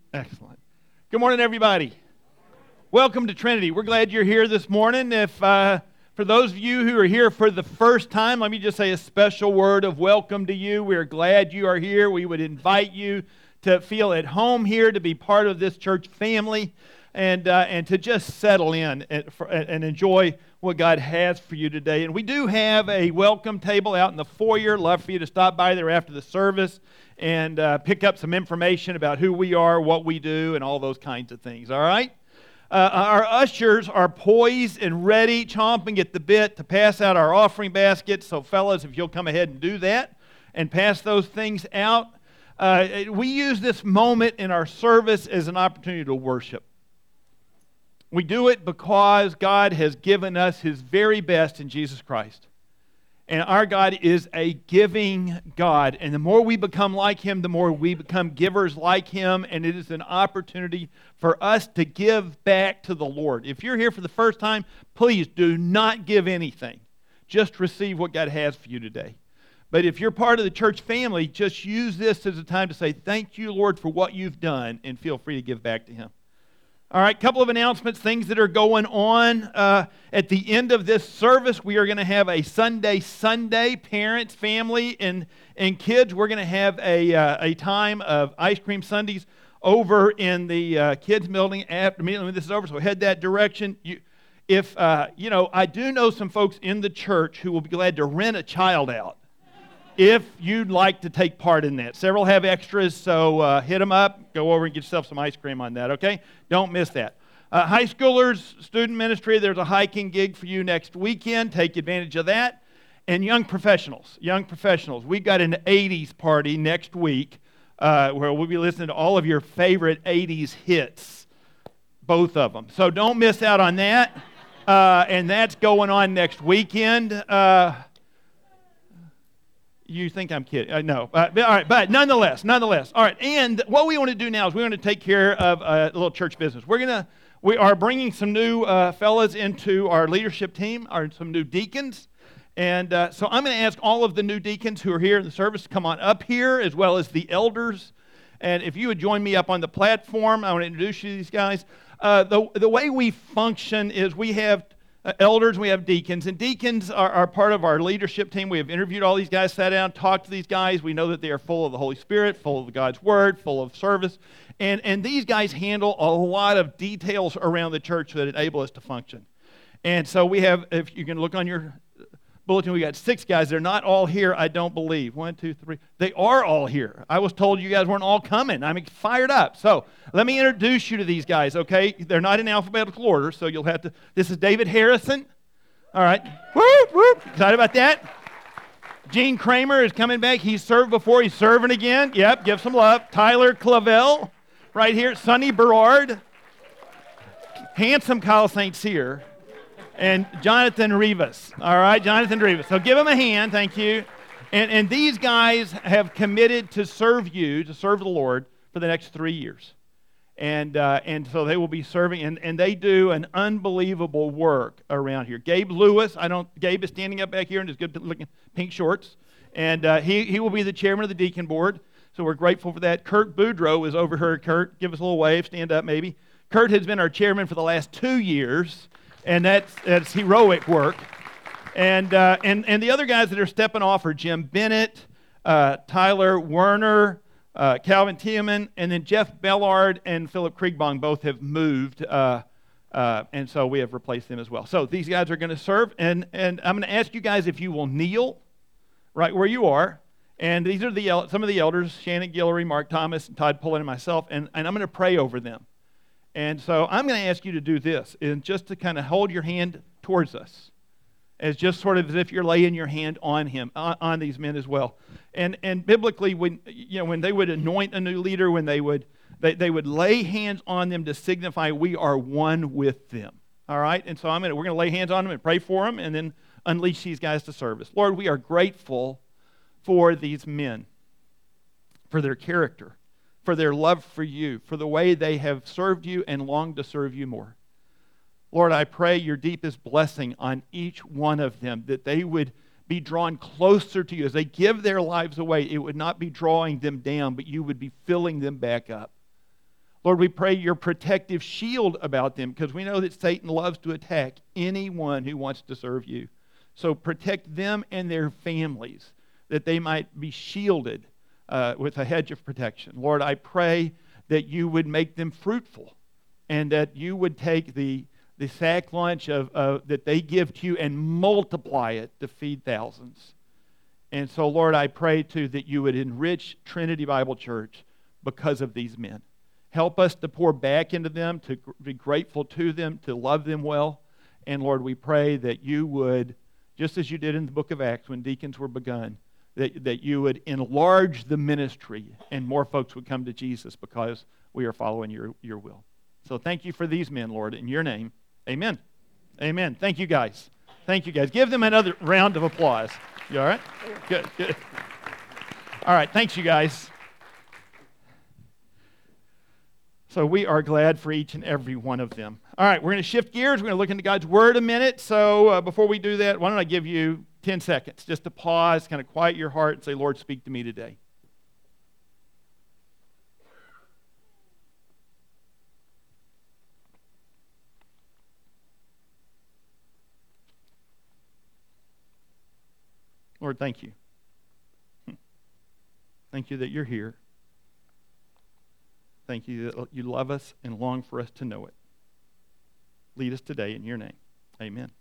Excellent. Good morning, everybody. Welcome to Trinity. We're glad you're here this morning. For those of you who are here for the first time, let me just say a special word of welcome to you. We're glad you are here. We would invite you to feel at home here, to be part of this church family, and to just settle in and enjoy what God has for you today. And we do have a welcome table out in the foyer. Love for you to stop by there after the service and pick up some information about who we are, what we do, and all those kinds of things, all right? Our ushers are poised and ready, chomping at the bit to pass out our offering baskets. So fellas, if you'll come ahead and do that and pass those things out. We use this moment in our service as an opportunity to worship. We do it because God has given us His very best in Jesus Christ. And our God is a giving God. And the more we become like Him, the more we become givers like Him. And it is an opportunity for us to give back to the Lord. If you're here for the first time, please do not give anything. Just receive what God has for you today. But if you're part of the church family, just use this as a time to say, thank you, Lord, for what you've done, and feel free to give back to Him. All right, couple of announcements, things that are going on. At the end of this service, we are going to have a Sunday, parents, family, and kids. We're going to have a time of ice cream sundaes over in the kids' building immediately when this is over, so head that direction. I do know some folks in the church who will be glad to rent a child out if you'd like to take part in that. Several have extras, so hit them up. Go over and get yourself some ice cream on that, okay? Don't miss that. High schoolers, student ministry, there's a hiking gig for you next weekend. Take advantage of that. And young professionals, we've got an 80s party next week where we'll be listening to all of your favorite 80s hits, both of them. So don't miss out on that. And that's going on next weekend. You think I'm kidding? No. All right, but nonetheless. All right, and what we want to do now is we want to take care of a little church business. We are bringing some new fellas into our leadership team, some new deacons. And so I'm going to ask all of the new deacons who are here in the service to come on up here, as well as the elders. And if you would join me up on the platform, I want to introduce you to these guys. The way we function is we have elders, we have deacons, and deacons are part of our leadership team. We have interviewed all these guys, sat down, talked to these guys. We know that they are full of the Holy Spirit, full of God's Word, full of service. And these guys handle a lot of details around the church that enable us to function. And so we have, if you can look on your bulletin, we got 6 guys. They're not all here, I don't believe. 1, 2, 3. They are all here. I was told you guys weren't all coming. I'm fired up. So let me introduce you to these guys, okay? They're not in alphabetical order, so you'll have to. This is David Harrison. All right. Whoop, whoop. Excited about that? Gene Kramer is coming back. He's served before. He's serving again. Yep, give some love. Tyler Clavel, right here. Sonny Berard. Handsome Kyle St. Cyr. And Jonathan Rivas. All right, Jonathan Rivas. So give him a hand, thank you. And these guys have committed to serve the Lord for the next 3 years. And so they will be serving, and they do an unbelievable work around here. Gabe Lewis, Gabe is standing up back here in his good-looking pink shorts, and he will be the chairman of the deacon board, so we're grateful for that. Kurt Boudreau is over here. Kurt, give us a little wave, stand up maybe. Kurt has been our chairman for the last 2 years, and that's heroic work. And the other guys that are stepping off are Jim Bennett, Tyler Werner, Calvin Tiemann, and then Jeff Bellard and Philip Kriegbong both have moved, and so we have replaced them as well. So these guys are going to serve, and I'm going to ask you guys if you will kneel right where you are. And these are some of the elders, Shannon Guillory, Mark Thomas, and Todd Pullen, and myself, and I'm going to pray over them. And so I'm going to ask you to do this, and just to kind of hold your hand towards us, as just sort of as if you're laying your hand on on these men as well. And biblically, when they would anoint a new leader, when they would lay hands on them to signify we are one with them. All right, and so we're going to lay hands on them and pray for them, and then unleash these guys to service. Lord, we are grateful for these men, for their character, for their love for you, for the way they have served you and longed to serve you more. Lord, I pray your deepest blessing on each one of them, that they would be drawn closer to you. As they give their lives away, it would not be drawing them down, but you would be filling them back up. Lord, we pray your protective shield about them because we know that Satan loves to attack anyone who wants to serve you. So protect them and their families that they might be shielded with a hedge of protection. Lord, I pray that you would make them fruitful and that you would take the sack lunch that they give to you and multiply it to feed thousands. And so, Lord, I pray, too, that you would enrich Trinity Bible Church because of these men. Help us to pour back into them, to be grateful to them, to love them well. And, Lord, we pray that you would, just as you did in the book of Acts when deacons were begun, that you would enlarge the ministry and more folks would come to Jesus because we are following your will. So thank you for these men, Lord, in your name. Amen. Amen. Thank you, guys. Thank you, guys. Give them another round of applause. You all right? Good, good. All right, thanks, you guys. So we are glad for each and every one of them. All right, we're going to shift gears. We're going to look into God's Word a minute. So before we do that, why don't I give you 10 seconds just to pause, kind of quiet your heart and say, Lord, speak to me today. Lord, thank you. Thank you that you're here. Thank you that you love us and long for us to know it. Lead us today in your name. Amen.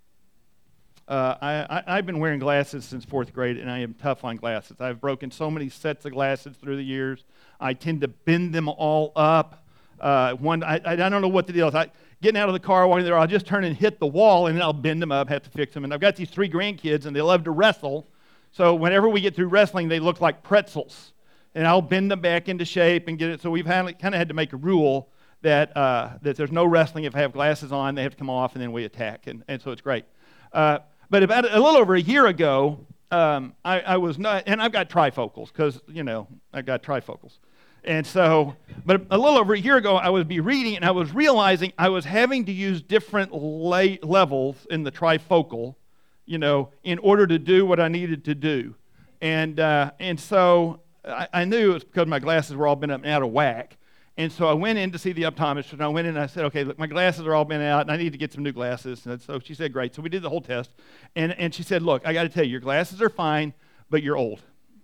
I've been wearing glasses since 4th grade, and I am tough on glasses. I've broken so many sets of glasses through the years. I tend to bend them all up. I don't know what the deal is. Getting out of the car, walking there, I'll just turn and hit the wall, and then I'll bend them up, have to fix them. And I've got these 3 grandkids, and they love to wrestle. So whenever we get through wrestling, they look like pretzels. And I'll bend them back into shape and get it. So we've kind of had to make a rule that there's no wrestling if I have glasses on. They have to come off, and then we attack. And so it's great. But about a little over a year ago, I was not, and I've got trifocals because, I've got trifocals. And so, but a little over a year ago, I would be reading and I was realizing I was having to use different levels in the trifocal, in order to do what I needed to do. And so I knew it was because my glasses were all bent up and out of whack. And so I went in to see the optometrist, and I went in and I said, okay, look, my glasses are all bent out, and I need to get some new glasses. And so she said, great. So we did the whole test. And she said, look, I got to tell you, your glasses are fine, but you're old.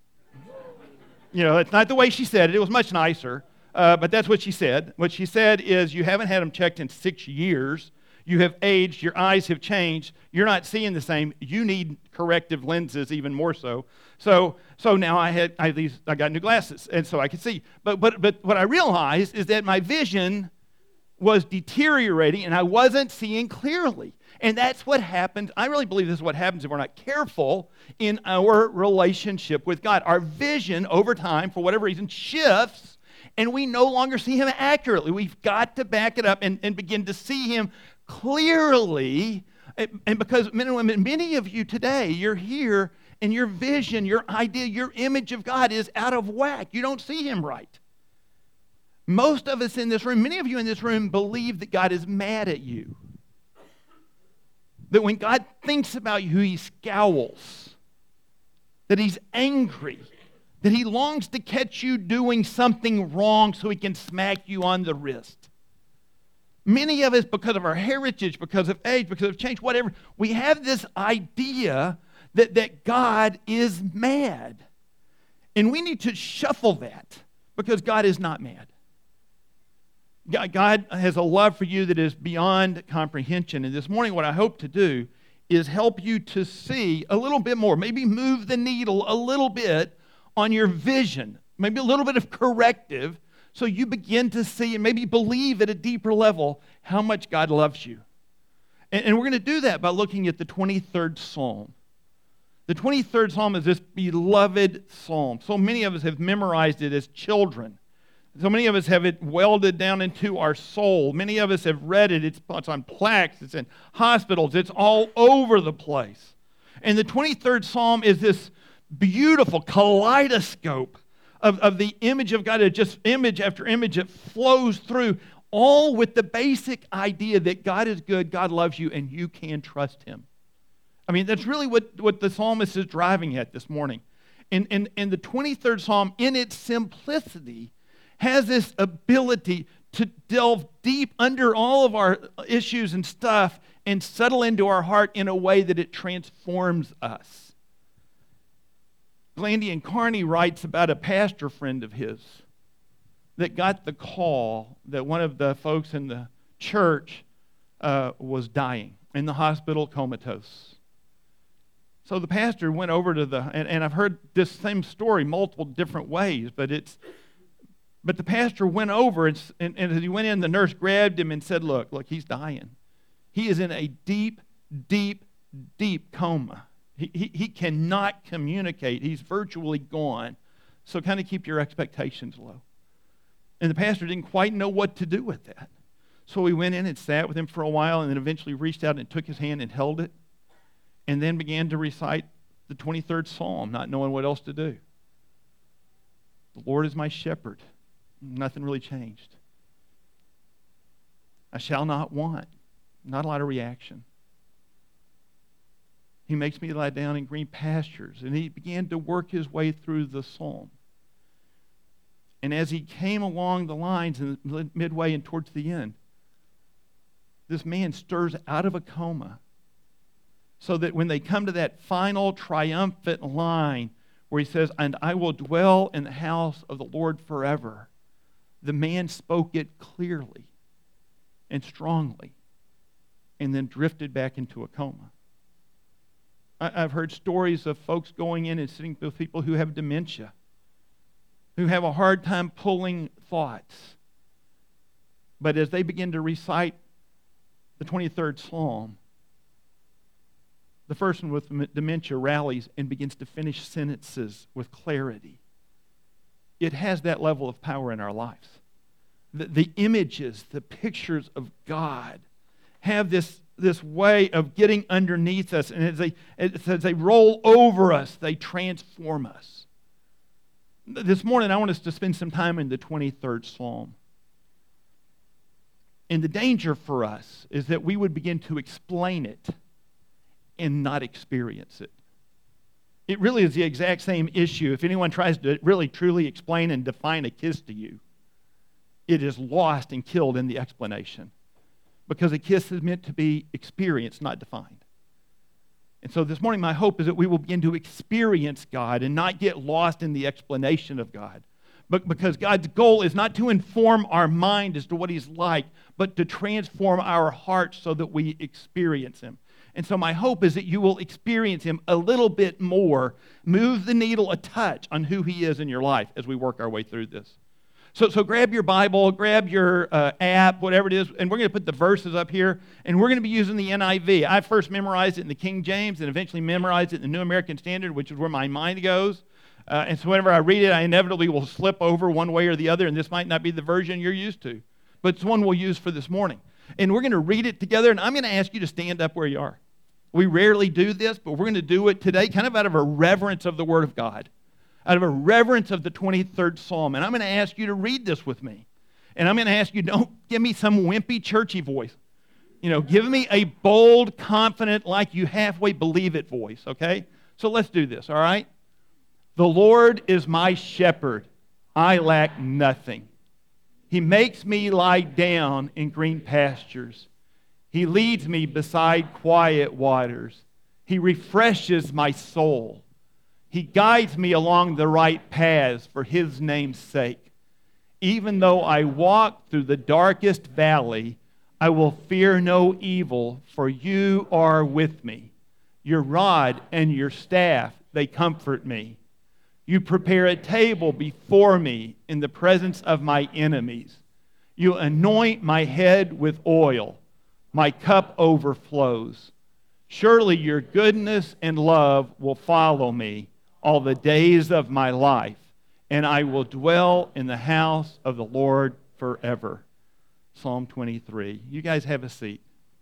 It's not the way she said it. It was much nicer, but that's what she said. What she said is you haven't had them checked in 6 years. You have aged. Your eyes have changed. You're not seeing the same. You need corrective lenses even more so. So now I got new glasses, and so I could see. But what I realized is that my vision was deteriorating, and I wasn't seeing clearly. And that's what happens. I really believe this is what happens if we're not careful in our relationship with God. Our vision over time, for whatever reason, shifts, and we no longer see Him accurately. We've got to back it up and begin to see Him clearly. And because, men and women, many of you today, you're here, and your vision, your idea, your image of God is out of whack. You don't see Him right. Most of us in this room, many of you in this room, believe that God is mad at you. That when God thinks about you, He scowls. That He's angry. That He longs to catch you doing something wrong so He can smack you on the wrist. Many of us, because of our heritage, because of age, because of change, whatever, we have this idea that God is mad. And we need to shuffle that because God is not mad. God has a love for you that is beyond comprehension. And this morning what I hope to do is help you to see a little bit more, maybe move the needle a little bit on your vision, maybe a little bit of corrective, so you begin to see and maybe believe at a deeper level how much God loves you. And we're going to do that by looking at the 23rd Psalm. The 23rd Psalm is this beloved psalm. So many of us have memorized it as children. So many of us have it welded down into our soul. Many of us have read it. It's on plaques. It's in hospitals. It's all over the place. And the 23rd Psalm is this beautiful kaleidoscope of the image of God. It just image after image. It flows through, all with the basic idea that God is good, God loves you, and you can trust Him. I mean, that's really what the psalmist is driving at this morning. And the 23rd Psalm, in its simplicity, has this ability to delve deep under all of our issues and stuff and settle into our heart in a way that it transforms us. Glandian Carney writes about a pastor friend of his that got the call that one of the folks in the church was dying in the hospital, comatose. So the pastor went over to and I've heard this same story multiple different ways, but the pastor went over and as he went in, the nurse grabbed him and said, look, he's dying. He is in a deep, deep, deep coma. He cannot communicate. He's virtually gone. So kind of keep your expectations low. And the pastor didn't quite know what to do with that. So we went in and sat with him for a while and then eventually reached out and took his hand and held it and then began to recite the 23rd Psalm, not knowing what else to do. The Lord is my shepherd. Nothing really changed. I shall not want. Not a lot of reaction. He makes me lie down in green pastures. And he began to work his way through the psalm. And as he came along the lines and midway and towards the end, this man stirs out of a coma so that when they come to that final triumphant line where he says, and I will dwell in the house of the Lord forever, the man spoke it clearly and strongly and then drifted back into a coma. I've heard stories of folks going in and sitting with people who have dementia, who have a hard time pulling thoughts. But as they begin to recite the 23rd Psalm, the person with dementia rallies and begins to finish sentences with clarity. It has that level of power in our lives. The images, the pictures of God have this way of getting underneath us, and as they roll over us, they transform us. This morning, I want us to spend some time in the 23rd Psalm. And the danger for us is that we would begin to explain it and not experience it. It really is the exact same issue. If anyone tries to really truly explain and define a kiss to you, it is lost and killed in the explanation. Because a kiss is meant to be experienced, not defined. And so this morning, my hope is that we will begin to experience God and not get lost in the explanation of God. But because God's goal is not to inform our mind as to what He's like, but to transform our hearts so that we experience Him. And so my hope is that you will experience Him a little bit more, move the needle a touch on who He is in your life as we work our way through this. So grab your Bible, grab your app, whatever it is, and we're going to put the verses up here, and we're going to be using the NIV. I first memorized it in the King James and eventually memorized it in the New American Standard, which is where my mind goes. And so whenever I read it, I inevitably will slip over one way or the other, and this might not be the version you're used to, but it's one we'll use for this morning. And we're going to read it together, and I'm going to ask you to stand up where you are. We rarely do this, but we're going to do it today kind of out of a reverence of the Word of God, out of a reverence of the 23rd Psalm. And I'm going to ask you to read this with me. And I'm going to ask you, don't give me some wimpy, churchy voice. Give me a bold, confident, like you halfway believe it voice, okay? So let's do this, all right? The Lord is my shepherd. I lack nothing. He makes me lie down in green pastures. He leads me beside quiet waters. He refreshes my soul. He guides me along the right paths for His name's sake. Even though I walk through the darkest valley, I will fear no evil, for You are with me. Your rod and Your staff, they comfort me. You prepare a table before me in the presence of my enemies. You anoint my head with oil. My cup overflows. Surely Your goodness and love will follow me all the days of my life, and I will dwell in the house of the Lord forever. Psalm 23. You guys have a seat.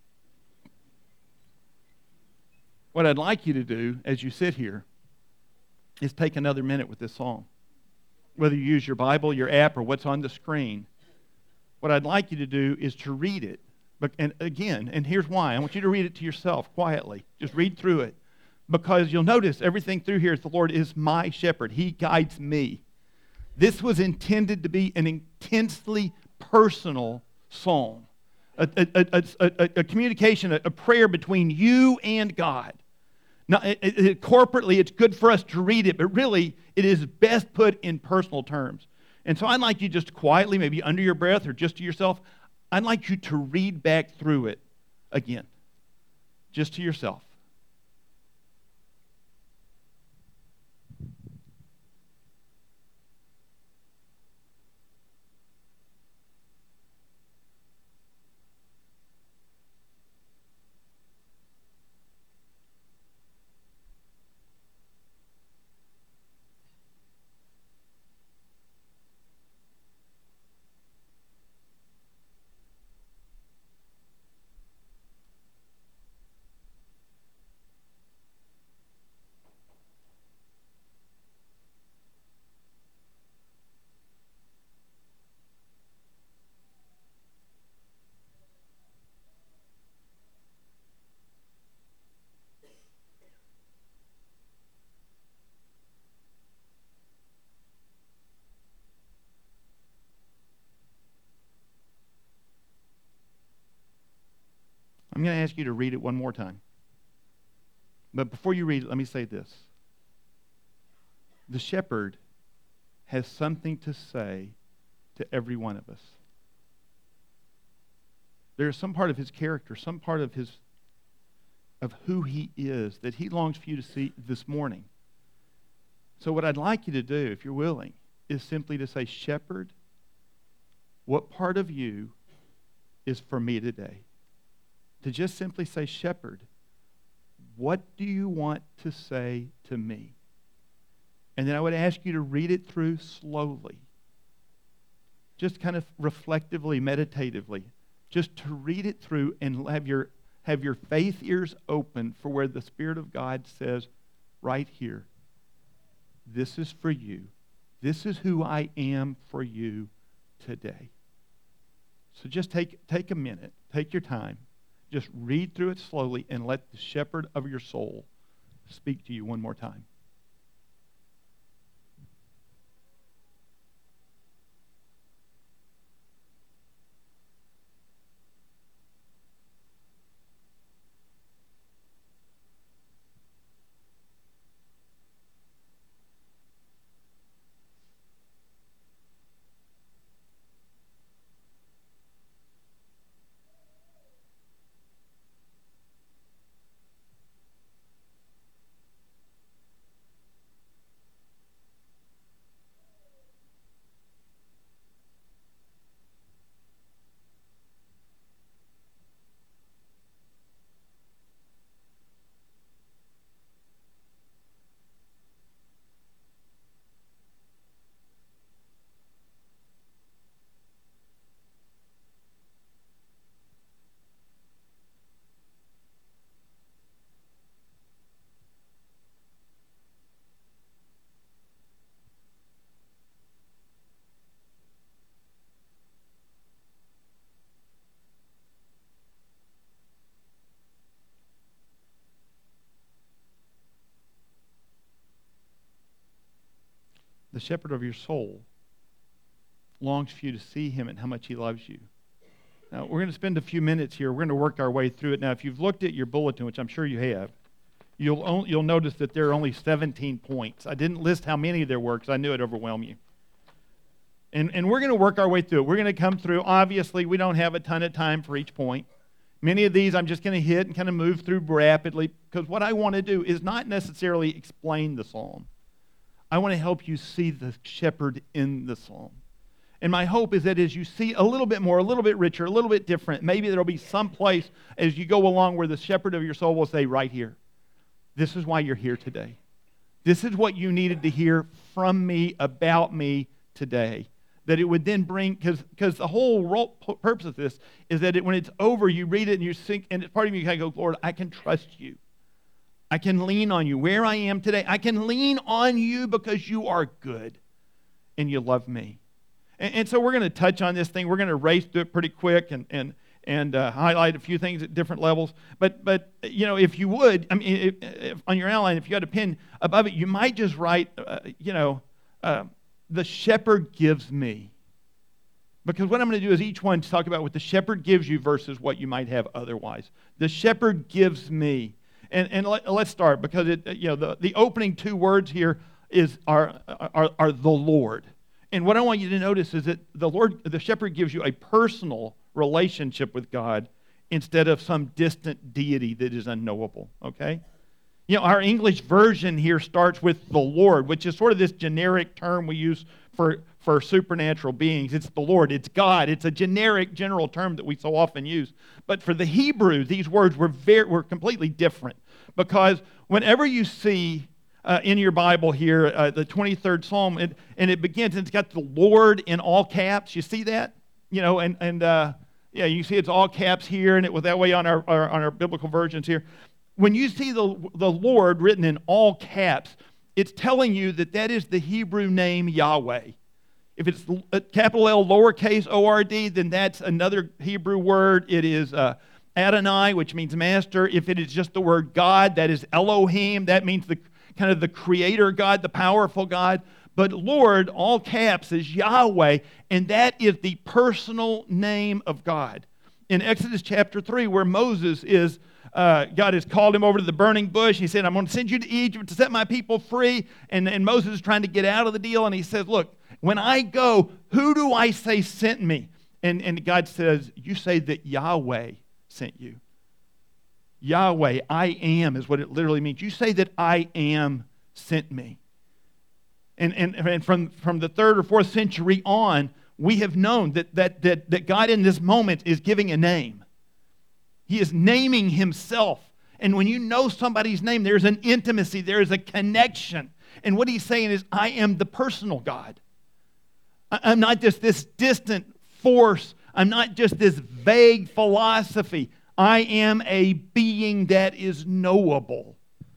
What I'd like you to do as you sit here is take another minute with this psalm. Whether you use your Bible, your app, or what's on the screen, what I'd like you to do is to read it. And again, and here's why. I want you to read it to yourself quietly. Just read through it. Because you'll notice everything through here is the Lord is my shepherd. He guides me. This was intended to be an intensely personal psalm, a communication, a prayer between you and God. Now, corporately, it's good for us to read it, but really, it is best put in personal terms. And so I'd like you just quietly, maybe under your breath or just to yourself, I'd like you to read back through it again, just to yourself. I'm going to ask you to read it one more time. But before you read it, let me say this. The shepherd has something to say to every one of us. There is some part of his character, some part of who he is that he longs for you to see this morning. So what I'd like you to do, if you're willing, is simply to say, Shepherd, what part of you is for me today? To just simply say, Shepherd, what do you want to say to me? And then I would ask you to read it through slowly. Just kind of reflectively, meditatively. Just to read it through and have your faith ears open for where the Spirit of God says, right here, this is for you. This is who I am for you today. So just take a minute, take your time. Just read through it slowly and let the shepherd of your soul speak to you one more time. The shepherd of your soul longs for you to see him and how much he loves you. Now, we're going to spend a few minutes here. We're going to work our way through it. Now, if you've looked at your bulletin, which I'm sure you have, you'll notice that there are only 17 points. I didn't list how many there were because I knew it'd overwhelm you. And we're going to work our way through it. We're going to come through. Obviously, we don't have a ton of time for each point. Many of these I'm just going to hit and kind of move through rapidly because what I want to do is not necessarily explain the psalm. I want to help you see the shepherd in the psalm. And my hope is that as you see a little bit more, a little bit richer, a little bit different, maybe there'll be some place as you go along where the shepherd of your soul will say, right here, this is why you're here today. This is what you needed to hear from me, about me today. That it would then bring, because the whole purpose of this is that when it's over, you read it and you sink, and part of you kind of go, Lord, I can trust you. I can lean on you. Where I am today, I can lean on you because you are good and you love me. And so we're going to touch on this thing. We're going to race through it pretty quick and highlight a few things at different levels. But you know, if you would, I mean, if on your outline, if you had a pen above it, you might just write, the shepherd gives me. Because what I'm going to do is each one talk about what the shepherd gives you versus what you might have otherwise. The shepherd gives me. And let's start, because the opening two words here are the Lord. And what I want you to notice is that the shepherd gives you a personal relationship with God instead of some distant deity that is unknowable, okay? Our English version here starts with the Lord, which is sort of this generic term we use for supernatural beings. It's the Lord, it's God. It's a generic, general term that we so often use. But for the Hebrew, these words were completely different, because whenever you see in your Bible here, the 23rd Psalm, and it begins, and it's got the Lord in all caps. You see that? Yeah, you see it's all caps here, and it was that way on our biblical versions here. When you see the Lord written in all caps, it's telling you that is the Hebrew name Yahweh. If it's capital L, lowercase O-R-D, then that's another Hebrew word. It is Adonai, which means master. If it is just the word God, that is Elohim. That means the creator God, the powerful God. But Lord, all caps, is Yahweh, and that is the personal name of God. In Exodus chapter 3, where Moses is, God has called him over to the burning bush. He said, I'm going to send you to Egypt to set my people free. And Moses is trying to get out of the deal, and he says, look, when I go, who do I say sent me? And God says, you say that Yahweh sent you. Yahweh, I am, is what it literally means. You say that I am sent me. And from the 3rd or 4th century on, we have known that God in this moment is giving a name. He is naming himself. And when you know somebody's name, there's an intimacy, there is a connection. And what he's saying is, I am the personal God. I'm not just this distant force. I'm not just this vague philosophy. I am a being that is knowable.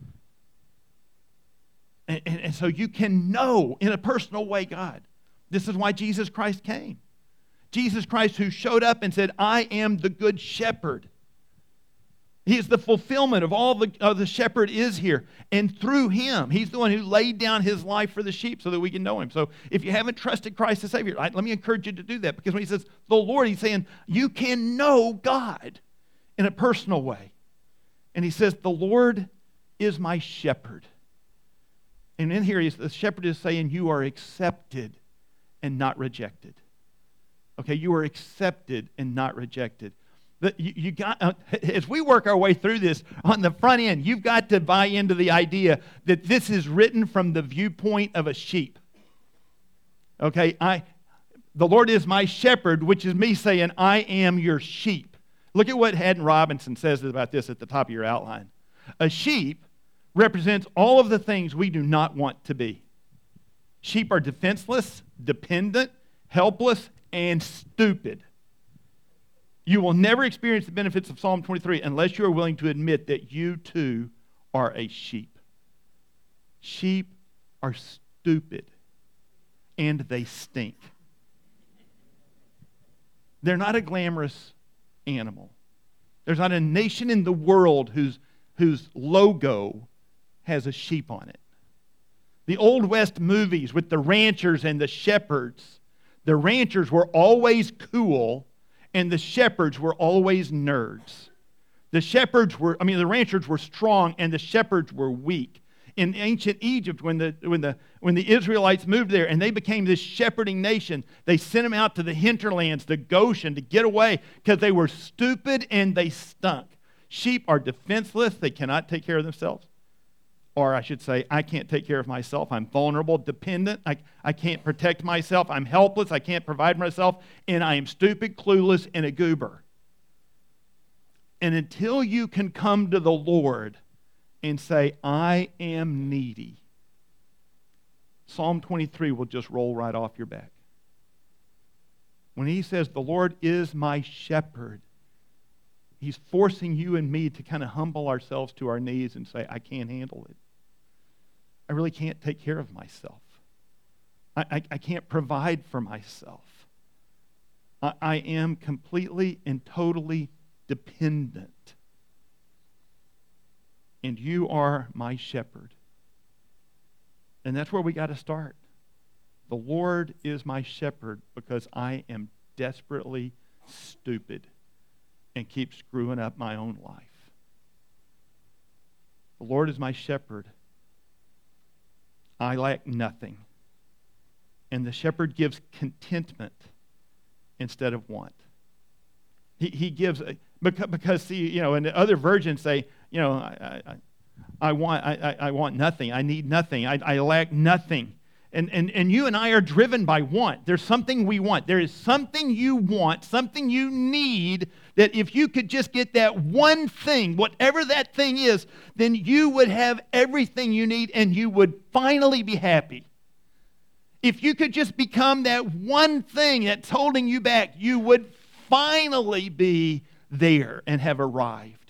And so you can know in a personal way God. This is why Jesus Christ came. Jesus Christ, who showed up and said, I am the good shepherd. He is the fulfillment of all the shepherd is here. And through him, he's the one who laid down his life for the sheep so that we can know him. So if you haven't trusted Christ as Savior, let me encourage you to do that. Because when he says the Lord, he's saying you can know God in a personal way. And he says, the Lord is my shepherd. And in here, the shepherd is saying you are accepted and not rejected. Okay, you are accepted and not rejected. You got, as we work our way through this, on the front end, you've got to buy into the idea that this is written from the viewpoint of a sheep. Okay, the Lord is my shepherd, which is me saying, I am your sheep. Look at what Haddon Robinson says about this at the top of your outline. A sheep represents all of the things we do not want to be. Sheep are defenseless, dependent, helpless, and stupid. You will never experience the benefits of Psalm 23 unless you are willing to admit that you too are a sheep. Sheep are stupid, and they stink. They're not a glamorous animal. There's not a nation in the world whose logo has a sheep on it. The Old West movies with the ranchers and the shepherds, the ranchers were always cool, and the shepherds were always nerds. The ranchers were strong, and the shepherds were weak. In ancient Egypt, when the Israelites moved there and they became this shepherding nation, they sent them out to the hinterlands, to Goshen, to get away because they were stupid and they stunk. Sheep are defenseless. They cannot take care of themselves. Or I should say, I can't take care of myself. I'm vulnerable, dependent. I can't protect myself. I'm helpless. I can't provide myself. And I am stupid, clueless, and a goober. And until you can come to the Lord and say, I am needy, Psalm 23 will just roll right off your back. When he says, the Lord is my shepherd, he's forcing you and me to kind of humble ourselves to our knees and say, I can't handle it. I really can't take care of myself. I can't provide for myself. I am completely and totally dependent. And you are my shepherd. And that's where we got to start. The Lord is my shepherd because I am desperately stupid and keep screwing up my own life. The Lord is my shepherd. I lack nothing. And the shepherd gives contentment instead of want. He gives, because see, and the other versions say, I want nothing. I need nothing. I lack nothing. And you and I are driven by want. There's something we want. There is something you want, something you need, that if you could just get that one thing, whatever that thing is, then you would have everything you need and you would finally be happy. If you could just become that one thing that's holding you back, you would finally be there and have arrived.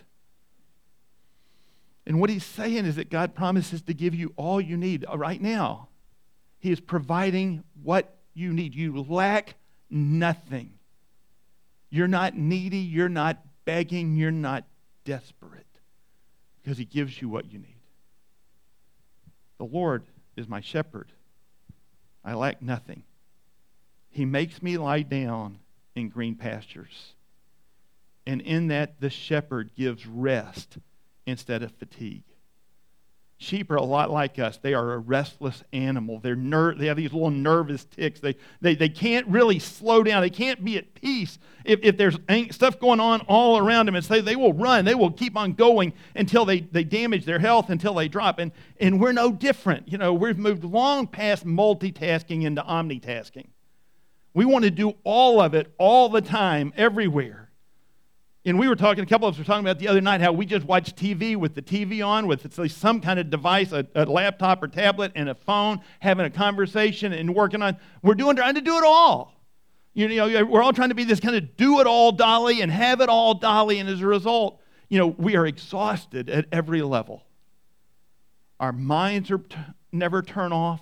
And what he's saying is that God promises to give you all you need right now. He is providing what you need. You lack nothing. You're not needy. You're not begging. You're not desperate, because he gives you what you need. The Lord is my shepherd. I lack nothing. He makes me lie down in green pastures. And in that, the shepherd gives rest instead of fatigue. Sheep are a lot like us. They are a restless animal. They have these little nervous tics. They can't really slow down. They can't be at peace if there's stuff going on all around them. And so they will run. They will keep on going until they damage their health, until they drop. And we're no different. We've moved long past multitasking into omnitasking. We want to do all of it all the time, everywhere. And a couple of us were talking about the other night how we just watch TV with the TV on, with some kind of device, a laptop or tablet and a phone, having a conversation and working on. We're trying to do it all. We're all trying to be this kind of do-it-all dolly and have it all dolly, and as a result, we are exhausted at every level. Our minds never turn off.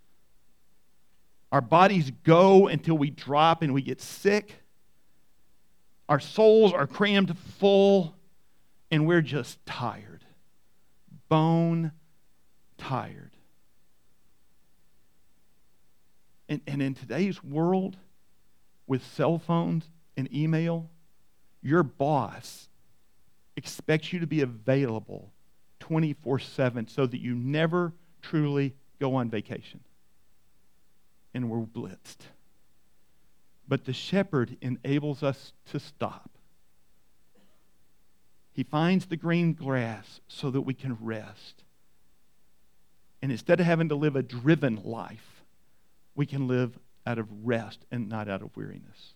Our bodies go until we drop and we get sick. Our souls are crammed full, and we're just tired. Bone tired. And in today's world, with cell phones and email, your boss expects you to be available 24/7 so that you never truly go on vacation. And we're blitzed. But the shepherd enables us to stop. He finds the green grass so that we can rest. And instead of having to live a driven life, we can live out of rest and not out of weariness.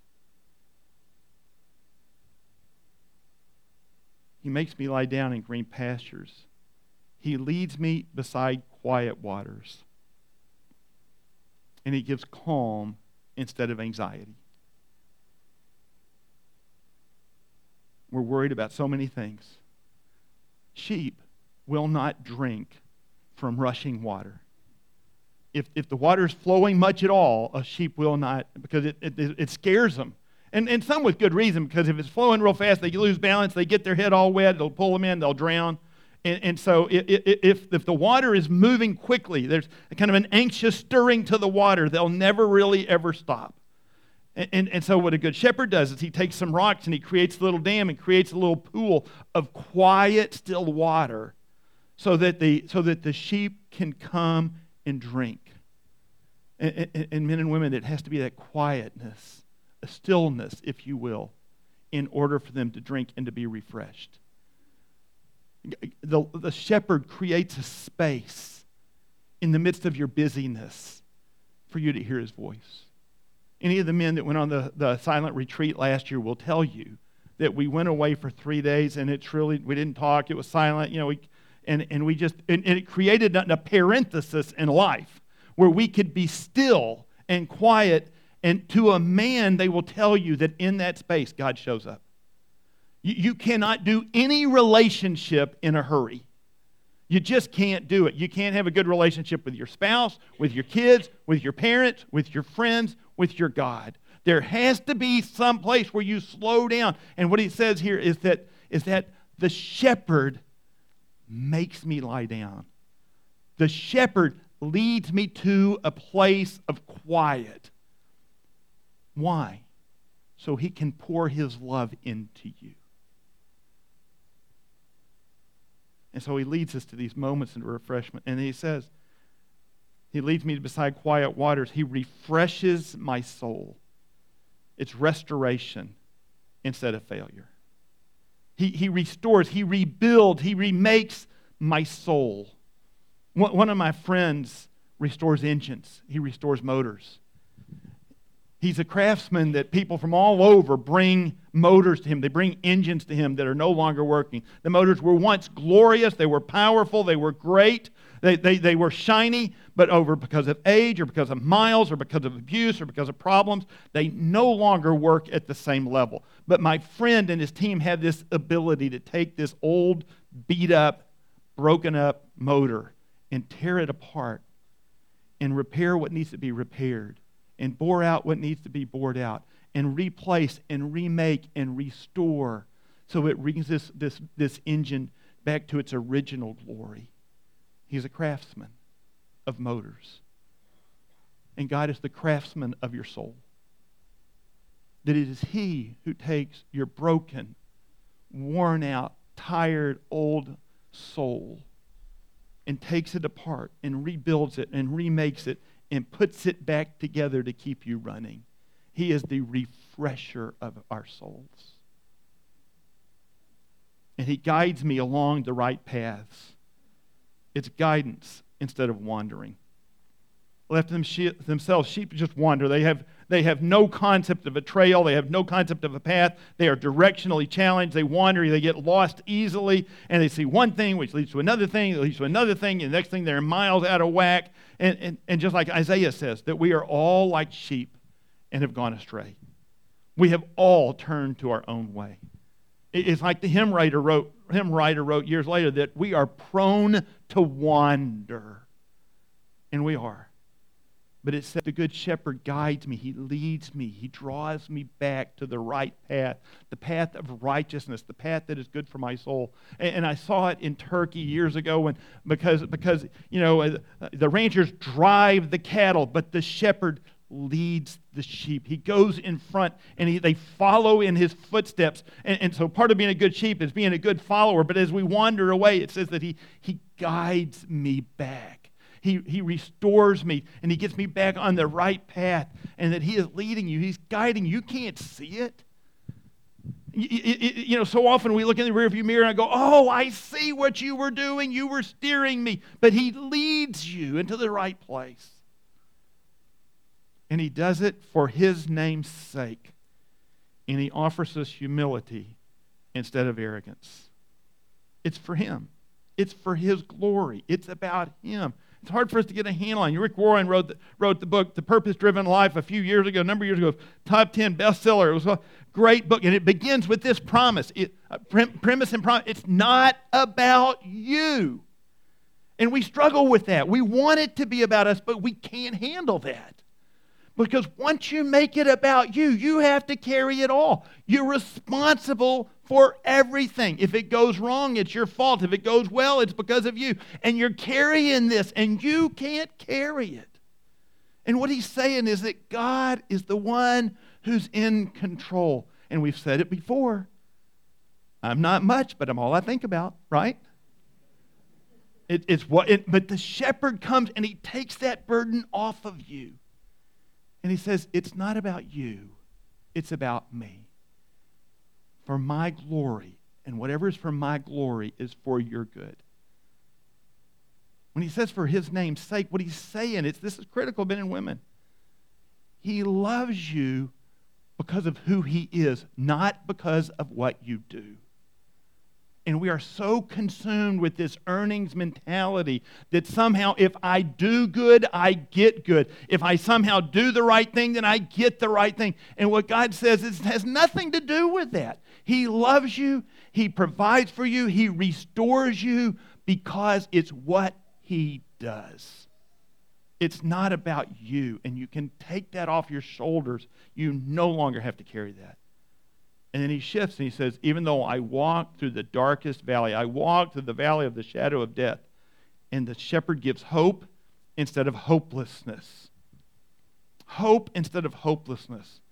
He makes me lie down in green pastures. He leads me beside quiet waters. And he gives calm instead of anxiety. We're worried about so many things. Sheep will not drink from rushing water. If the water is flowing much at all, a sheep will not, because it scares them. And some with good reason, because if it's flowing real fast, they lose balance, they get their head all wet, it'll pull them in, they'll drown. And so if the water is moving quickly, there's kind of an anxious stirring to the water, they'll never really ever stop. And so what a good shepherd does is he takes some rocks and he creates a little dam and creates a little pool of quiet, still water so that the sheep can come and drink. And men and women, it has to be that quietness, a stillness, if you will, in order for them to drink and to be refreshed. The shepherd creates a space in the midst of your busyness for you to hear his voice. Any of the men that went on the silent retreat last year will tell you that we went away for 3 days and we didn't talk, it was silent, and it created a parenthesis in life where we could be still and quiet, and to a man they will tell you that in that space God shows up. You cannot do any relationship in a hurry. You just can't do it. You can't have a good relationship with your spouse, with your kids, with your parents, with your friends, with your God. There has to be some place where you slow down. And what he says here is that the shepherd makes me lie down. The shepherd leads me to a place of quiet. Why? so he can pour his love into you. And so he leads us to these moments of refreshment. And he says, he leads me beside quiet waters. He refreshes my soul. It's restoration instead of failure. He restores, he rebuilds, he remakes my soul. One of my friends restores engines. He restores motors. He's a craftsman that people from all over bring motors to him. They bring engines to him that are no longer working. The motors were once glorious. They were powerful. They were great. They were shiny, but because of age or because of miles or because of abuse or because of problems, they no longer work at the same level. But my friend and his team have this ability to take this old, beat up, broken up motor and tear it apart and repair what needs to be repaired and bore out what needs to be bored out and replace and remake and restore so it brings this engine back to its original glory. He's a craftsman of motors. And God is the craftsman of your soul. That it is He who takes your broken, worn out, tired, old soul and takes it apart and rebuilds it and remakes it and puts it back together to keep you running. He is the refresher of our souls. And He guides me along the right paths. It's guidance instead of wandering. Left themselves, sheep just wander. They have no concept of a trail. They have no concept of a path. They are directionally challenged. They wander. They get lost easily. And they see one thing, which leads to another thing, that leads to another thing. And the next thing, they're miles out of whack. And just like Isaiah says, that we are all like sheep and have gone astray. We have all turned to our own way. It's like the hymn writer wrote years later that we are prone to wander. And we are. But it said the good shepherd guides me. He leads me. He draws me back to the right path, the path of righteousness, the path that is good for my soul. And I saw it in Turkey years ago because the ranchers drive the cattle, but the shepherd leads the sheep. He goes in front and they follow in his footsteps. And so part of being a good sheep is being a good follower. But as we wander away, it says that he guides me back. He restores me and He gets me back on the right path, and that He is leading you. He's guiding you. You can't see it. So often we look in the rearview mirror and I go, oh, I see what you were doing. You were steering me. But He leads you into the right place. And He does it for His name's sake. And He offers us humility instead of arrogance. It's for Him. It's for His glory. It's about Him. It's hard for us to get a handle on. Rick Warren wrote the book, The Purpose-Driven Life, a number of years ago, top 10 bestseller. It was a great book, and it begins with this promise. Premise and promise. It's not about you. And we struggle with that. We want it to be about us, but we can't handle that. Because once you make it about you, you have to carry it all. You're responsible for everything. If it goes wrong, it's your fault. If it goes well, it's because of you. And you're carrying this, and you can't carry it. And what he's saying is that God is the one who's in control. And we've said it before. I'm not much, but I'm all I think about, right? But the shepherd comes and he takes that burden off of you. And he says, it's not about you, it's about me. For my glory, and whatever is for my glory is for your good. When he says for His name's sake, what he's saying is, this is critical, men and women. He loves you because of who He is, not because of what you do. And we are so consumed with this earnings mentality that somehow if I do good, I get good. If I somehow do the right thing, then I get the right thing. And what God says is, it has nothing to do with that. He loves you. He provides for you. He restores you because it's what He does. It's not about you. And you can take that off your shoulders. You no longer have to carry that. And then he shifts and he says, even though I walk through the darkest valley, I walk through the valley of the shadow of death. And the shepherd gives hope instead of hopelessness. Hope instead of hopelessness.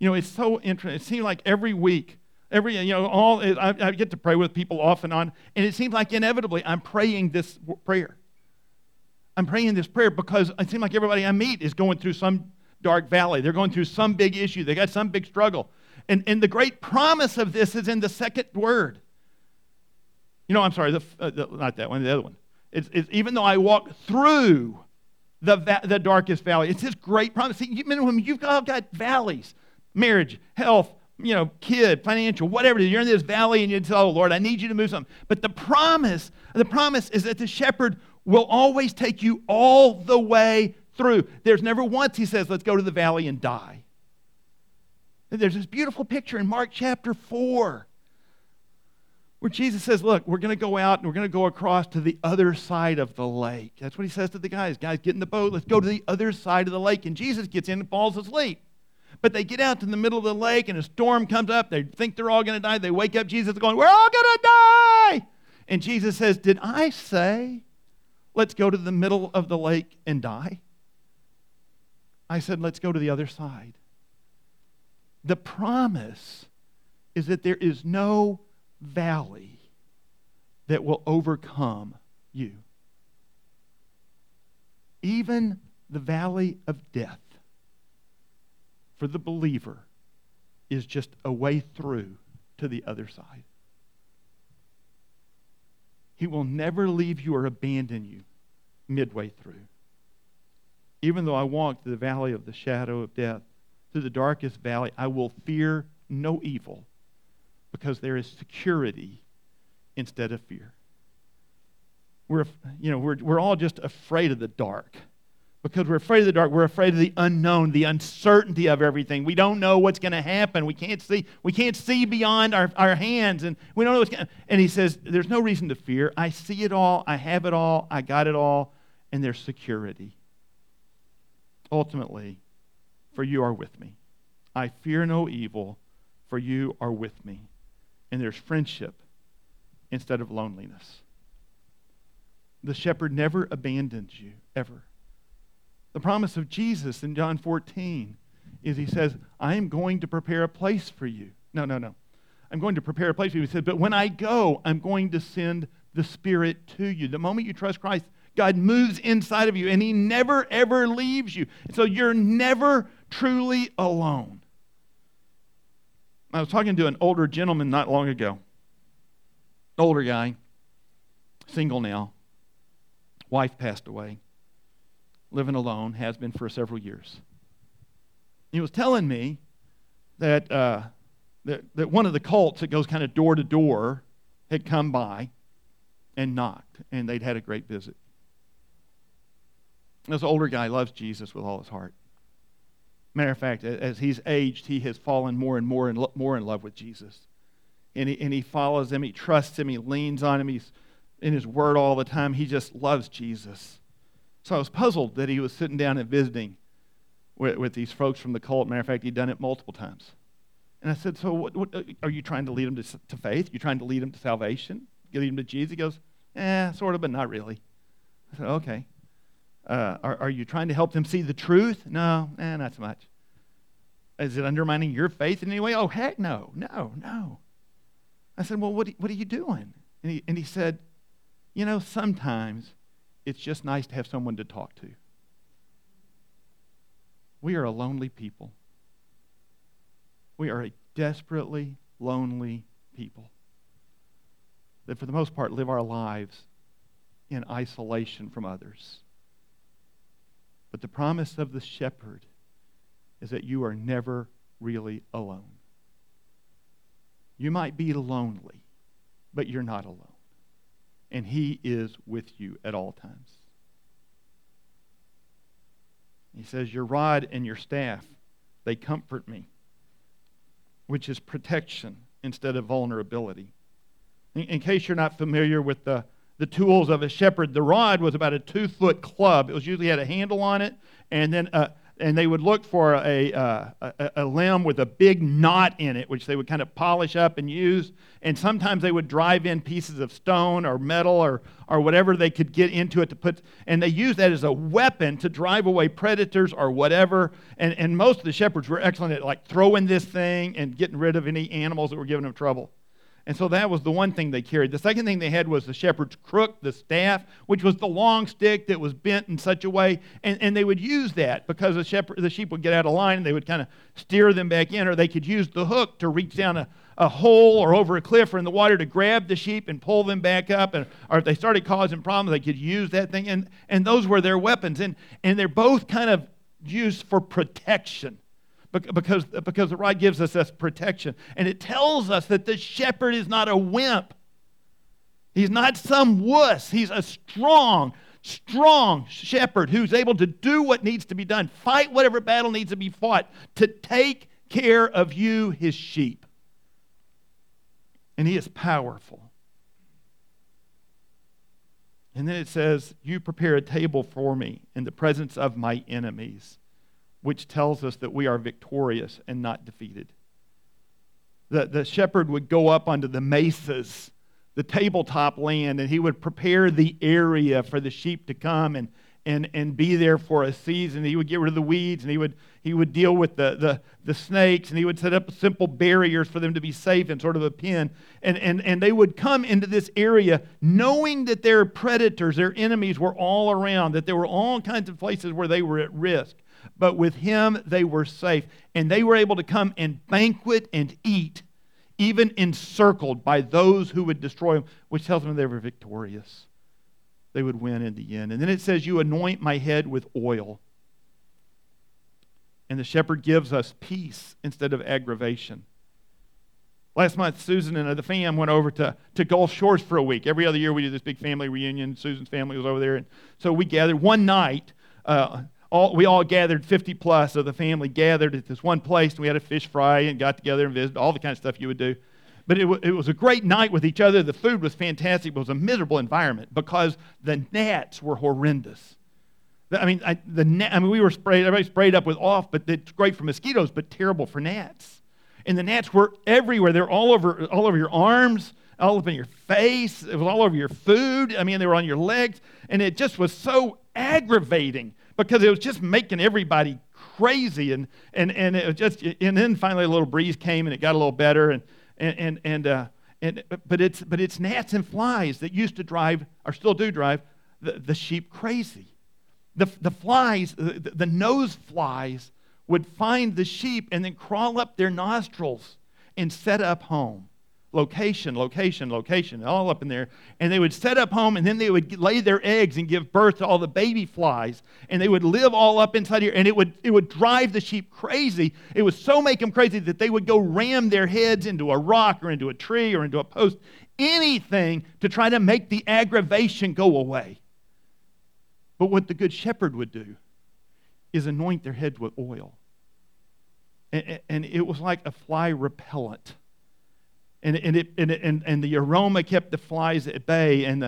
It's so interesting. It seems like every week, I get to pray with people off and on, and it seems like inevitably I'm praying this prayer. I'm praying this prayer because it seems like everybody I meet is going through some dark valley. They're going through some big issue. They got some big struggle. And the great promise of this is in the second word. I'm sorry, not that one, the other one. It's even though I walk through the darkest valley, it's this great promise. See, when you've all got valleys, marriage, health, kid, financial, whatever it is, you're in this valley and you say, oh, Lord, I need you to move something. But the promise is that the shepherd will always take you all the way through. There's never once he says, let's go to the valley and die. And there's this beautiful picture in Mark chapter 4 where Jesus says, look, we're going to go out and we're going to go across to the other side of the lake. That's what he says to the guys. Guys, get in the boat. Let's go to the other side of the lake. And Jesus gets in and falls asleep. But they get out to the middle of the lake and a storm comes up. They think they're all going to die. They wake up Jesus going, we're all going to die. And Jesus says, did I say, let's go to the middle of the lake and die? I said, let's go to the other side. The promise is that there is no valley that will overcome you. Even the valley of death for the believer is just a way through to the other side. He will never leave you or abandon you midway through. Even though I walk through the valley of the shadow of death, through the darkest valley, I will fear no evil because there is security instead of fear. We're all just afraid of the dark. Because we're afraid of the dark, we're afraid of the unknown, the uncertainty of everything. We don't know what's going to happen. We can't see beyond our hands, and we don't know what's going to happen. And he says, there's no reason to fear. I see it all, I have it all, I got it all, and there's security. Ultimately, for you are with me. I fear no evil, for you are with me. And there's friendship instead of loneliness. The shepherd never abandons you, ever. The promise of Jesus in John 14 is he says, I am going to prepare a place for you. No. I'm going to prepare a place for you. He said, but when I go, I'm going to send the Spirit to you. The moment you trust Christ, God moves inside of you, and he never, ever leaves you. And so you're never truly alone. I was talking to an older gentleman not long ago. Older guy, single now. Wife passed away. Living alone, has been for several years. He was telling me that that one of the cults that goes kind of door to door had come by and knocked, and they'd had a great visit. This older guy loves Jesus with all his heart. Matter of fact, as he's aged, he has fallen more and more in love with Jesus. And he follows him, he trusts him, he leans on him, he's in his word all the time. He just loves Jesus. So I was puzzled that he was sitting down and visiting with these folks from the cult. Matter of fact, he'd done it multiple times. And I said, so what are you trying to lead him to faith? You trying to lead him to salvation? You lead him to Jesus? He goes, sort of, but not really. I said, okay. Are you trying to help them see the truth? No, not so much. Is it undermining your faith in any way? Oh, heck no. I said, well, what are you doing? And he said, sometimes it's just nice to have someone to talk to. We are a lonely people. We are a desperately lonely people that for the most part live our lives in isolation from others. But the promise of the shepherd is that you are never really alone. You might be lonely, but you're not alone. And he is with you at all times. He says, your rod and your staff, they comfort me, which is protection instead of vulnerability. In case you're not familiar with the tools of a shepherd, the rod was about a 2-foot club. It usually had a handle on it, and then and they would look for a limb with a big knot in it, which they would kind of polish up and use. And sometimes they would drive in pieces of stone or metal or whatever they could get into it to put, and they used that as a weapon to drive away predators or whatever. And most of the shepherds were excellent at like throwing this thing and getting rid of any animals that were giving them trouble. And so that was the one thing they carried. The second thing they had was the shepherd's crook, the staff, which was the long stick that was bent in such a way. And they would use that because the sheep would get out of line and they would kind of steer them back in, or they could use the hook to reach down a hole or over a cliff or in the water to grab the sheep and pull them back up. Or if they started causing problems, they could use that thing. And those were their weapons. And they're both kind of used for protection. Because the rod gives us this protection. And it tells us that the shepherd is not a wimp. He's not some wuss. He's a strong shepherd who's able to do what needs to be done, fight whatever battle needs to be fought, to take care of you, his sheep. And he is powerful. And then it says, you prepare a table for me in the presence of my enemies, which tells us that we are victorious and not defeated. The shepherd would go up onto the mesas, the tabletop land, and he would prepare the area for the sheep to come and be there for a season. He would get rid of the weeds, and he would deal with the snakes, and he would set up simple barriers for them to be safe in sort of a pen. And they would come into this area knowing that their predators, their enemies were all around, that there were all kinds of places where they were at risk. But with him, they were safe. And they were able to come and banquet and eat, even encircled by those who would destroy them, which tells them they were victorious. They would win in the end. And then it says, you anoint my head with oil. And the shepherd gives us peace instead of aggravation. Last month, Susan and the fam went over to Gulf Shores for a week. Every other year we do this big family reunion. Susan's family was over there. And so we gathered one night. We all gathered, 50 plus of the family gathered at this one place, and we had a fish fry and got together and visited, all the kind of stuff you would do. But it was a great night with each other. The food was fantastic, but it was a miserable environment because the gnats were horrendous. We were everybody sprayed up with off, but it's great for mosquitoes, but terrible for gnats. And the gnats were everywhere. They were all over your arms, all up in your face. It was all over your food. They were on your legs, and it just was so aggravating, because it was just making everybody crazy, and it was just, and then finally a little breeze came and it got a little better, but it's gnats and flies that used to drive, or still do drive, the sheep crazy. The flies, the nose flies would find the sheep and then crawl up their nostrils and set up home. Location, all up in there. And they would set up home, and then they would lay their eggs and give birth to all the baby flies. And they would live all up inside here, and it would drive the sheep crazy. It would so make them crazy that they would go ram their heads into a rock or into a tree or into a post, anything to try to make the aggravation go away. But what the good shepherd would do is anoint their heads with oil. And it was like a fly repellent. And the aroma kept the flies at bay, and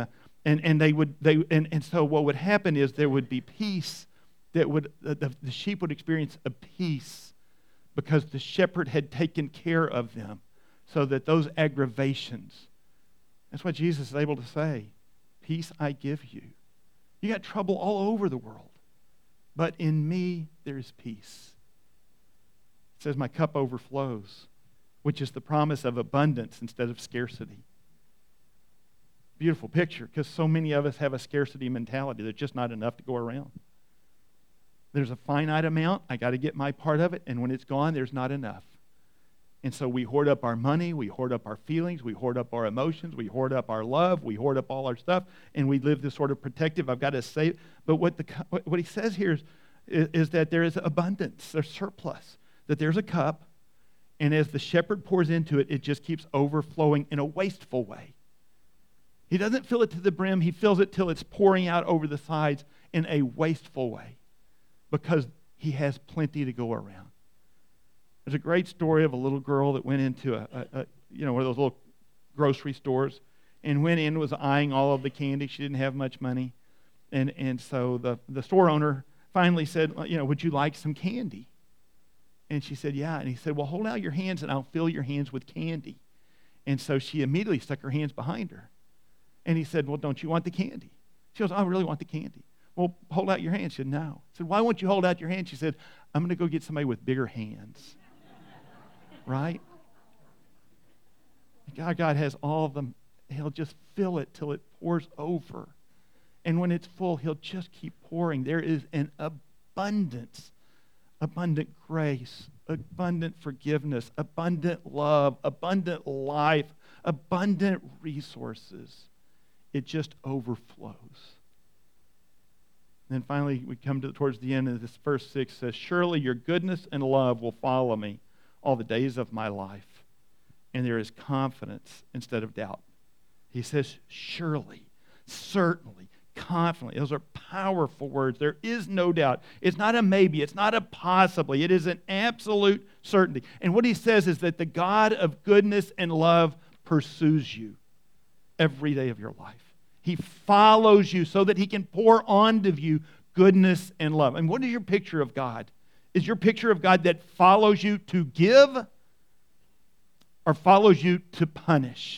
so what would happen is there would be peace. The sheep would experience a peace because the shepherd had taken care of them, so that those aggravations. That's what Jesus is able to say. Peace I give you. You got trouble all over the world, but in me there is peace. It says my cup overflows, which is the promise of abundance instead of scarcity. Beautiful picture, because so many of us have a scarcity mentality. There's just not enough to go around. There's a finite amount. I got to get my part of it, and when it's gone, there's not enough. And so we hoard up our money, we hoard up our feelings, we hoard up our emotions, we hoard up our love, we hoard up all our stuff, and we live this sort of protective, I've got to save. But what he says here is that there is abundance, there's surplus, that there's a cup, and as the shepherd pours into it, it just keeps overflowing in a wasteful way. He doesn't fill it to the brim. He fills it till it's pouring out over the sides in a wasteful way, because he has plenty to go around. There's a great story of a little girl that went into one of those little grocery stores, and went in, was eyeing all of the candy. She didn't have much money, and so the store owner finally said, well, would you like some candy? And she said, yeah. And he said, well, hold out your hands and I'll fill your hands with candy. And so she immediately stuck her hands behind her. And he said, well, don't you want the candy? She goes, I really want the candy. Well, hold out your hand. She said, no. He said, why won't you hold out your hand? She said, I'm going to go get somebody with bigger hands. Right? God has all of them. He'll just fill it till it pours over. And when it's full, he'll just keep pouring. There is an abundance, abundant grace, abundant forgiveness, abundant love, abundant life, abundant resources. It just overflows. And then finally, we come towards the end of this verse 6 says, surely your goodness and love will follow me all the days of my life. And there is confidence instead of doubt. He says, surely, certainly, confidently. Those are powerful words. There is no doubt. It's not a maybe. It's not a possibly. It is an absolute certainty. And what he says is that the God of goodness and love pursues you every day of your life. He follows you so that he can pour onto you goodness and love. And what is your picture of God? Is your picture of God that follows you to give or follows you to punish?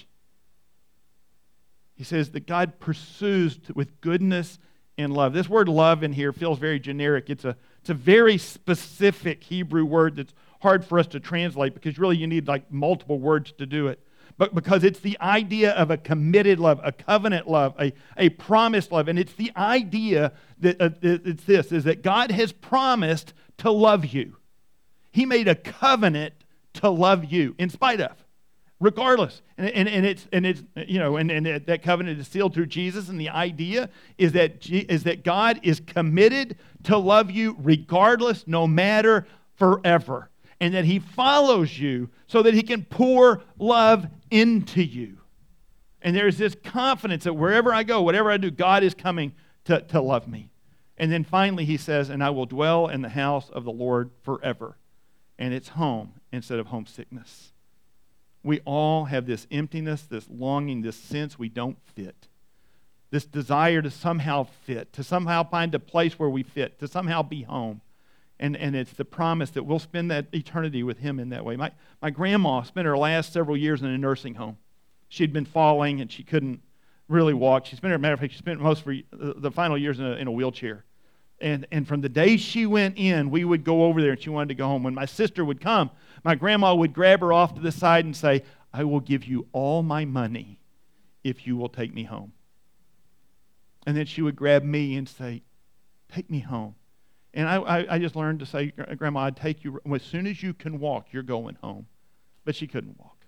He says that God pursues with goodness and love. This word love in here feels very generic. It's a very specific Hebrew word that's hard for us to translate because really you need like multiple words to do it. But because it's the idea of a committed love, a covenant love, a promised love. And it's the idea that is that God has promised to love you. He made a covenant to love you in spite of, regardless. And that covenant is sealed through Jesus. And the idea is that God is committed to love you regardless, no matter, forever. And that he follows you so that he can pour love into you. And there's this confidence that wherever I go, whatever I do, God is coming to love me. And then finally he says, and I will dwell in the house of the Lord forever. And it's home instead of homesickness. We all have this emptiness, this longing, this sense we don't fit. This desire to somehow fit, to somehow find a place where we fit, to somehow be home. And it's the promise that we'll spend that eternity with him in that way. My grandma spent her last several years in a nursing home. She'd been falling and she couldn't really walk. Matter of fact, she spent most of the final years in a wheelchair. And from the day she went in, we would go over there and she wanted to go home. When my sister would come, my grandma would grab her off to the side and say, I will give you all my money if you will take me home. And then she would grab me and say, take me home. And I just learned to say, Grandma, I'd take you, as soon as you can walk, you're going home. But she couldn't walk.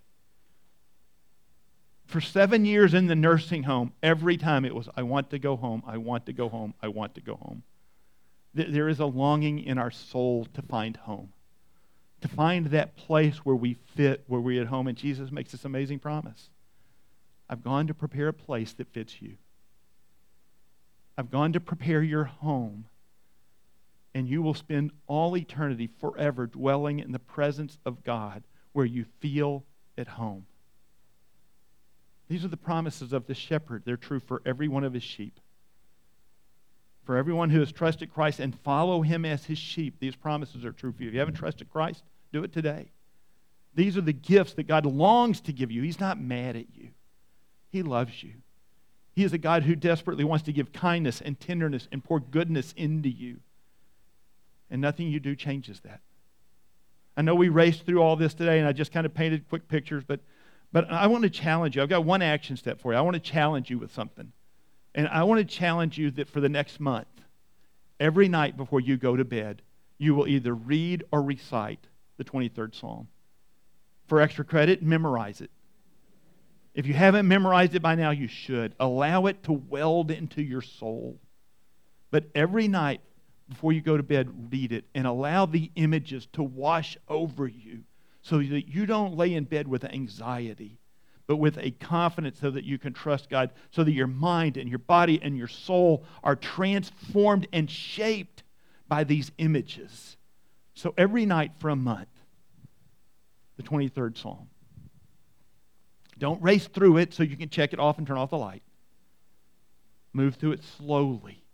For 7 years in the nursing home, every time it was, I want to go home, I want to go home, I want to go home. There is a longing in our soul to find home. To find that place where we fit, where we're at home. And Jesus makes this amazing promise. I've gone to prepare a place that fits you. I've gone to prepare your home. And you will spend all eternity forever dwelling in the presence of God where you feel at home. These are the promises of the shepherd. They're true for every one of his sheep. For everyone who has trusted Christ and follow him as his sheep, these promises are true for you. If you haven't trusted Christ, do it today. These are the gifts that God longs to give you. He's not mad at you. He loves you. He is a God who desperately wants to give kindness and tenderness and pour goodness into you. And nothing you do changes that. I know we raced through all this today, and I just kind of painted quick pictures, but I want to challenge you. I've got one action step for you. I want to challenge you with something. And I want to challenge you that for the next month, every night before you go to bed, you will either read or recite the 23rd Psalm. For extra credit, memorize it. If you haven't memorized it by now, you should. Allow it to weld into your soul. But every night, before you go to bed, read it and allow the images to wash over you so that you don't lay in bed with anxiety, but with a confidence so that you can trust God, so that your mind and your body and your soul are transformed and shaped by these images. So every night for a month, the 23rd Psalm. Don't race through it so you can check it off and turn off the light. Move through it slowly.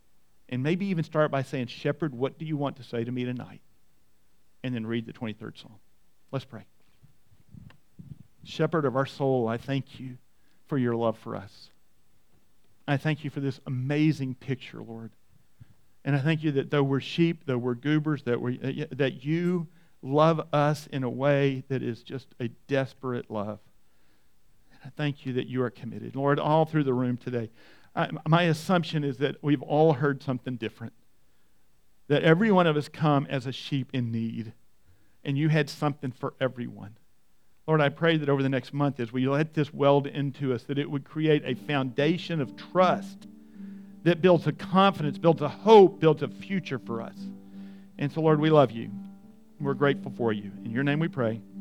And maybe even start by saying, Shepherd, what do you want to say to me tonight? And then read the 23rd Psalm. Let's pray. Shepherd of our soul, I thank you for your love for us. I thank you for this amazing picture, Lord. And I thank you that though we're sheep, though we're goobers, that you love us in a way that is just a desperate love. And I thank you that you are committed. Lord, all through the room today, my assumption is that we've all heard something different. That every one of us come as a sheep in need. And you had something for everyone. Lord, I pray that over the next month, as we let this weld into us, that it would create a foundation of trust that builds a confidence, builds a hope, builds a future for us. And so, Lord, we love you. We're grateful for you. In your name we pray.